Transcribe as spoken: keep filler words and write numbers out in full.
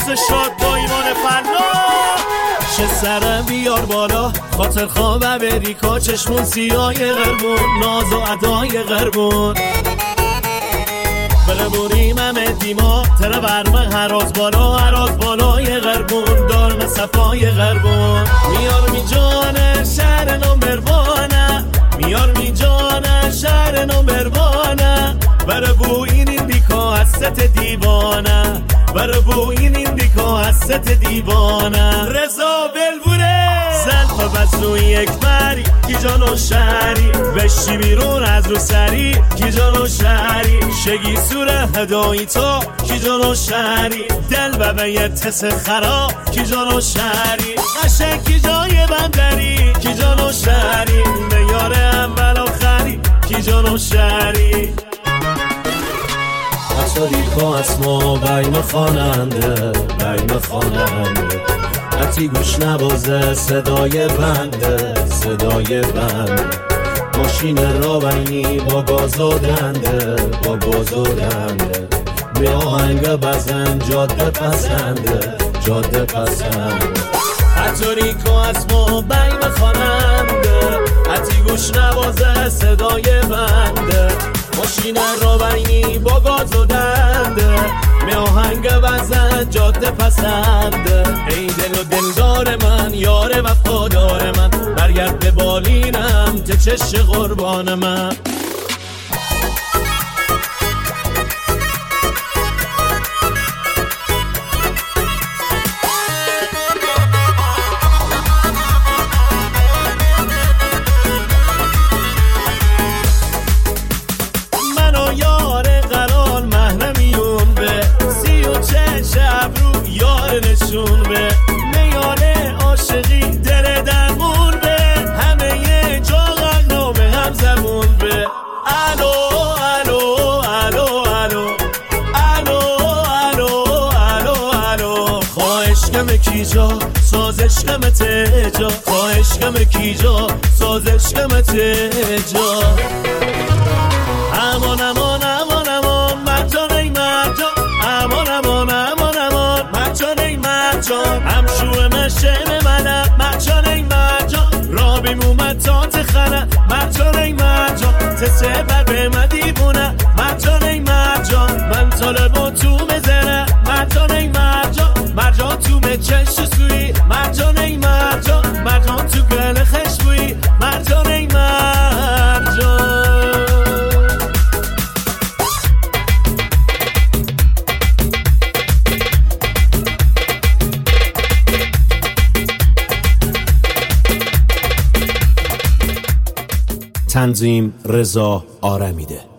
شاد با ایمان فنا. چه سرم بیار بالا خاطر خوابه بریکا، چشمون سیای غربون، ناز و ادای غربون. بله بوریم همه دیما تره برمه هراز بالا، هراز بالای غربون، دارم صفای غربون. میار می جانه شهر نمبروانه، میار می جانه شهر نمبروانه. بره بو این ایندیکا از ست دیوانه، بره بو این ایندیکا از ست دیوانه. رضا بلبوره زلف بس روی یک مری، کی جانو شهری بشی بیرون از رو سری، کی جانو شهری شگی سوره هدایی تو، کی جانو شهری دل ببه یه تس خرا، کی جانو شهری قشنگ کی جای بندری، کی جانو شهری میاره اول آخری، کی جانو شهری. اتاریکا اسما بیم خواننده، بیم خواننده. حتی گوش نوازه صدای بنده، صدای بنده. ماشین را بینی با گاز و دنده، با گاز و دنده. به آهنگ بزن جاده پسنده، جاده پسنده. اتاریکا اسما بیم خواننده، حتی گوش نوازه صدای بنده. ماشین را بینی با گاز و دنده، می آهنگ بزن جاده پسنده. ای دل و دلدار من، یار وفادار من، برگرد به بالینم ته چش قربان من. نشون به میانه عاشقی دل درمون به، همه یه جا غنا به هم زمون به. الو الو الو الو الو الو الو الو. خواهش کم کی جا سازش کم تجا، خواهش کم کی جا سازش کم تجا. امان امان امان امان مرجان ای مرجان، امان امان امان امان مرجان ای مرجان. همشوه مشم منم مرجان ای مرجان، را بیمومد تا تخنه مرجان ای مرجان. تسه بر به من دیوونه مرجان ای مرجان، من طالبا تو مزنه مرجان ای مرجان. مرجان تو مچش سوی مرجان ای مرجان، مرجان تو گل خشبوی مرجان ای مرجان. تنظیم رضا آرمیده.